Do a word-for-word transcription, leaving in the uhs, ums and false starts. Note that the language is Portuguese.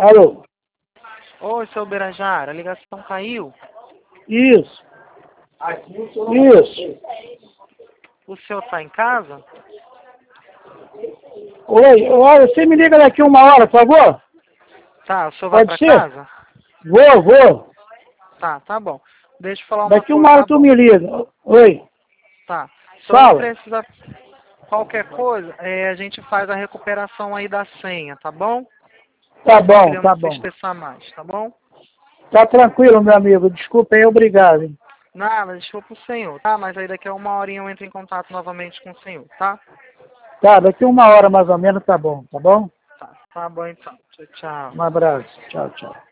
Alô? Oi, seu Birajara, a ligação caiu? Isso. Isso. O senhor tá em casa? Oi, olha, você me liga daqui uma hora, por favor? Tá, o senhor vai pra Pode ser? casa? Vou, vou. Tá, tá bom. Deixa eu falar uma Daqui coisa. uma hora Tá tu bom. me liga. Oi. Tá. O senhor não Fala. precisa. Qualquer coisa, é, a gente faz a recuperação aí da senha, tá bom? Tá Nós só bom, queríamos tá que você bom. estressar mais, tá bom? Tá tranquilo, meu amigo. Desculpa aí, obrigado. Hein? Nada, deixa eu pro senhor, tá? Mas aí daqui a uma horinha eu entro em contato novamente com o senhor, tá? Tá, daqui uma hora mais ou menos tá bom, tá bom? Tá, tá bom então. Tchau, tchau. Um abraço. Tchau, tchau.